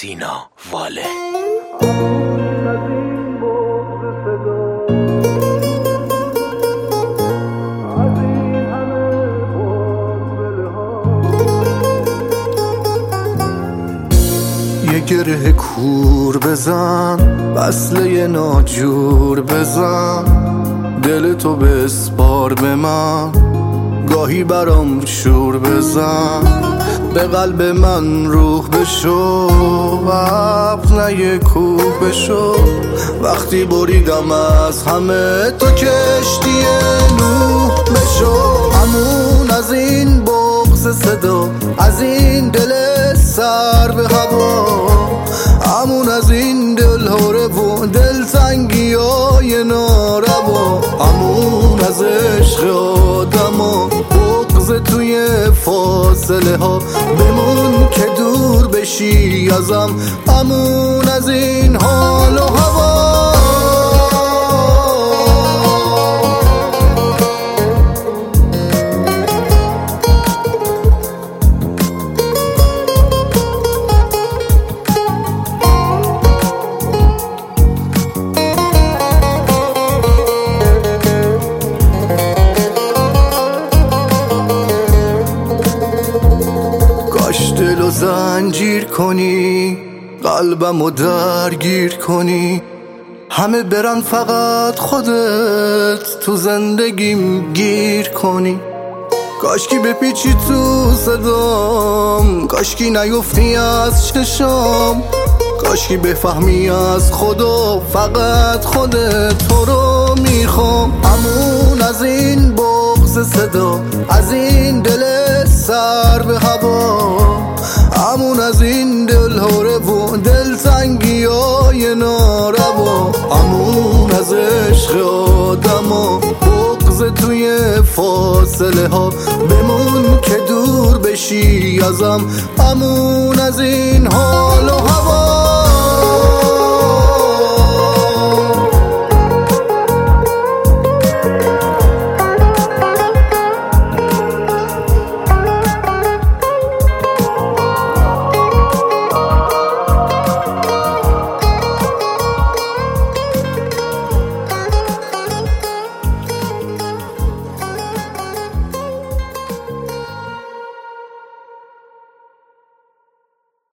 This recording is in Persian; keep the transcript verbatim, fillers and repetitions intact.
سینا واله. یه گره کور بزن، وصله ناجور بزن، دل تو بسپار به من، گاهی برام شور بزن، به قلب من روح بشو، ابر نه کوه بشو. وقتی بریدم از همه تو کشتی نوح بشو. همون از این بغض صدا، از این دل سر به هوا، همون از این دل هره و دل تنگی های ناروا، همون از عشق آدم ها بغض توی فاصله ها، بمون که دور بشی ازم، همون از این حال و هوا. دلو زنجیر کنی، قلبمو درگیر کنی، همه برن فقط خودت تو زندگیم گیر کنی. کاشکی بپیچی تو صدام، کاشکی نیفتی از چشام، کاشکی بفهمی از خدا فقط خودت تو رو میخوام. همون از این بغض صدا، از این دل سر به هوا، همون از این دل هره و دل تنگی های ناروا، همون از عشق آدم ها بغض توی فاصله ها، بمون که دور بشی ازم، همون از این حال و هوا.